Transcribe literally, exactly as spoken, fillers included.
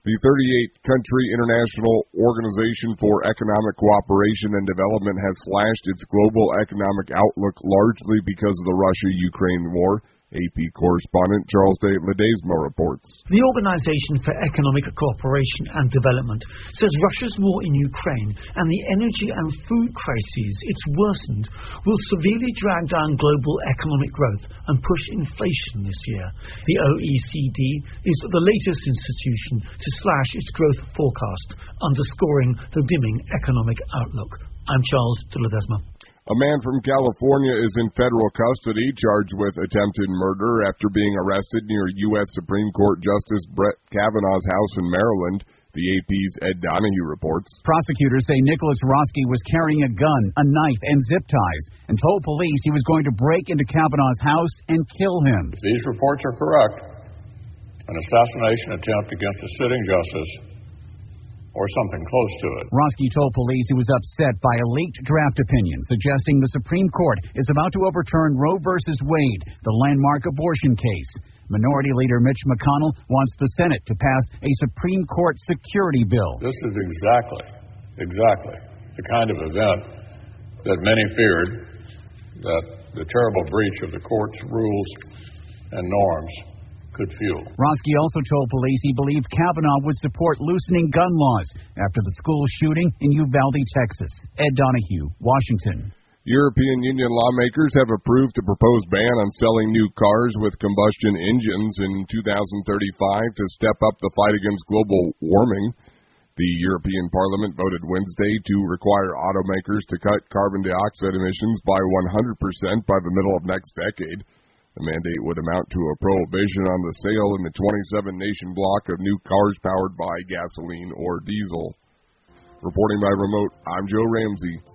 The thirty-eight country International Organization for Economic Cooperation and Development has slashed its global economic outlook largely because of the Russia-Ukraine war. A P correspondent Charles de Ledesma reports. The Organization for Economic Cooperation and Development says Russia's war in Ukraine and the energy and food crises it's worsened will severely drag down global economic growth and push inflation this year. The O E C D is the latest institution to slash its growth forecast, underscoring the dimming economic outlook. I'm Charles de Ledesma. A man from California is in federal custody charged with attempted murder after being arrested near U S Supreme Court Justice Brett Kavanaugh's house in Maryland. The A P's Ed Donahue reports. Prosecutors say Nicholas Roski was carrying a gun, a knife, and zip ties, and told police he was going to break into Kavanaugh's house and kill him. If these reports are correct, an assassination attempt against a sitting justice or something close to it. Roski told police he was upset by a leaked draft opinion suggesting the Supreme Court is about to overturn Roe versus Wade, the landmark abortion case. Minority Leader Mitch McConnell wants the Senate to pass a Supreme Court security bill. This is exactly, exactly the kind of event that many feared, that the terrible breach of the court's rules and norms could fuel. Roski also told police he believed Kavanaugh would support loosening gun laws after the school shooting in Uvalde, Texas. Ed Donahue, Washington. European Union lawmakers have approved a proposed ban on selling new cars with combustion engines in two thousand thirty-five to step up the fight against global warming. The European Parliament voted Wednesday to require automakers to cut carbon dioxide emissions by one hundred percent by the middle of next decade. The mandate would amount to a prohibition on the sale in the twenty-seven nation block of new cars powered by gasoline or diesel. Reporting by remote, I'm Joe Ramsey.